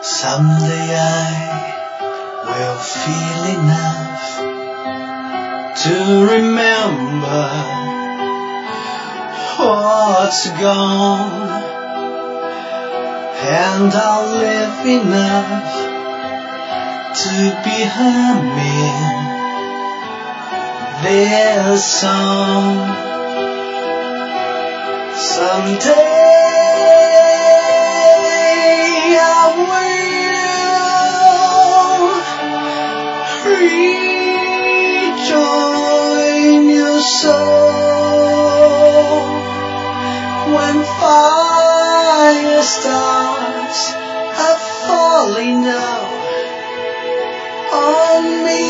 Someday I will feel enough to remember what's gone, and I'll live enough to be humming this song. Someday I will rejoin your soul when fire starts falling down on me.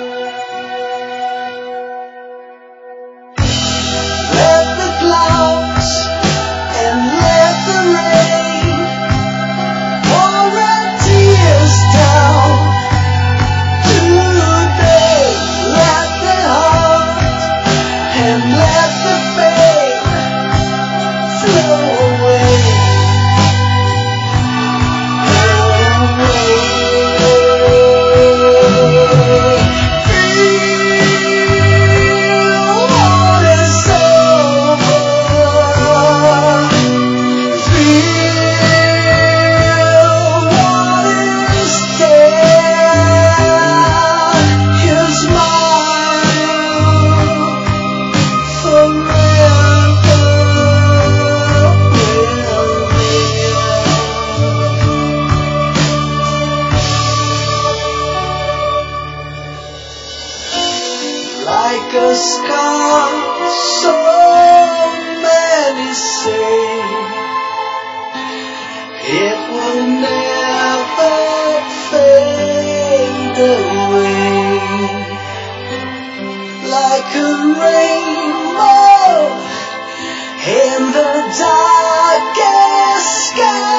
Let the clouds and let the rain pour our tears down today. Let the heart and let the pain flow away. Like a scar, so many say it will never fade away. Like a rainbow in the darkest sky.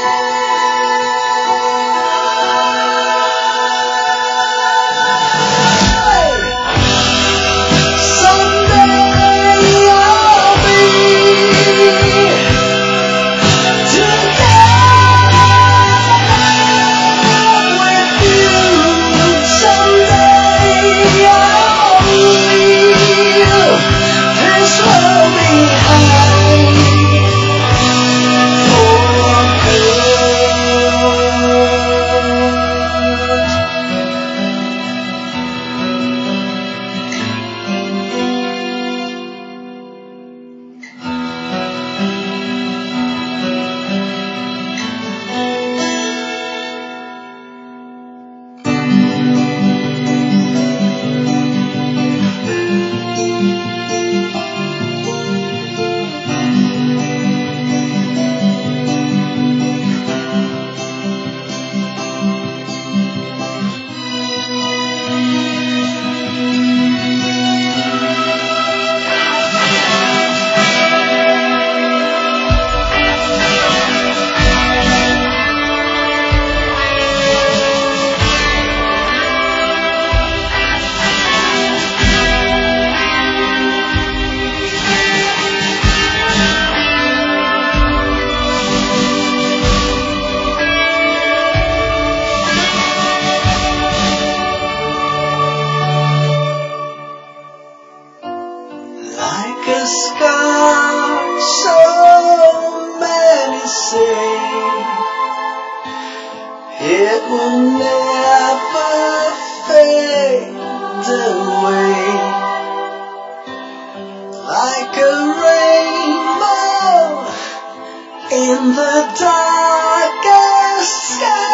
Like a scar, so many say it will never fade away. Like a rainbow in the darkest sky.